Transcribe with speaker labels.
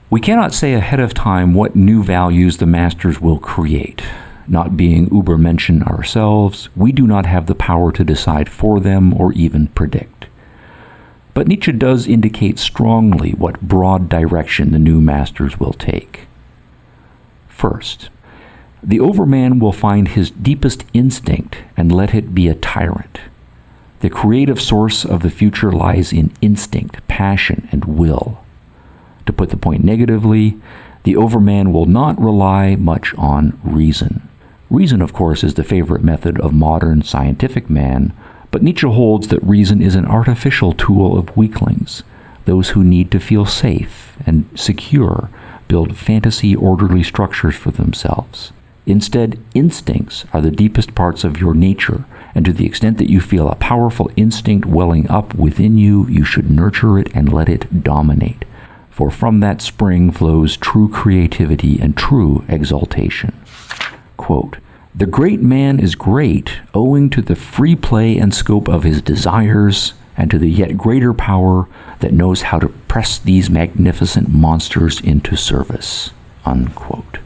Speaker 1: We cannot say ahead of time what new values the masters will create. Not being Übermenschen ourselves, we do not have the power to decide for them or even predict. But Nietzsche does indicate strongly what broad direction the new masters will take. First, the overman will find his deepest instinct and let it be a tyrant. The creative source of the future lies in instinct, passion, and will. To put the point negatively, the overman will not rely much on reason. Reason, of course, is the favorite method of modern scientific man, but Nietzsche holds that reason is an artificial tool of weaklings, those who need to feel safe and secure, build fantasy orderly structures for themselves. Instead, instincts are the deepest parts of your nature, and to the extent that you feel a powerful instinct welling up within you, you should nurture it and let it dominate. For from that spring flows true creativity and true exaltation. Quote, "The great man is great owing to the free play and scope of his desires, and to the yet greater power that knows how to press these magnificent monsters into service." Unquote.